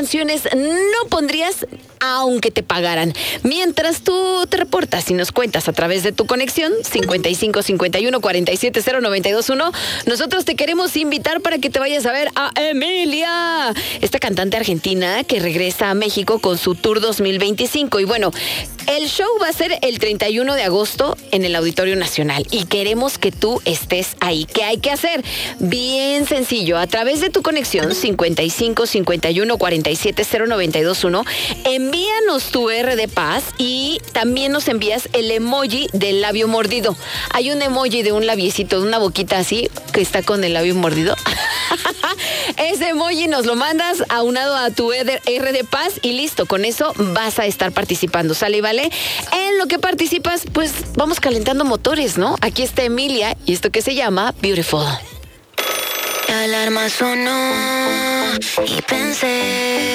canciones no pondrías aunque te pagaran? Mientras tú te reportas y nos cuentas a través de tu conexión 55 51 47 0921, nosotros te queremos invitar para que te vayas a ver a Emilia, esta cantante argentina que regresa a México con su Tour 2025. Y bueno, el show va a ser el 31 de agosto en el Auditorio Nacional y queremos que tú estés ahí. ¿Qué hay que hacer? Bien sencillo, a través de tu conexión 55 51 47 0921, envíanos tu R de paz y también nos envías el emoji del labio mordido. Hay un emoji de un labiecito, de una boquita así, que está con el labio mordido. Ese emoji nos lo mandas aunado a tu R de paz y listo, con eso vas a estar participando, ¿sale y vale? En lo que participas, pues vamos calentando motores, ¿no? Aquí está Emilia y esto que se llama Beautiful. La alarma sonó y pensé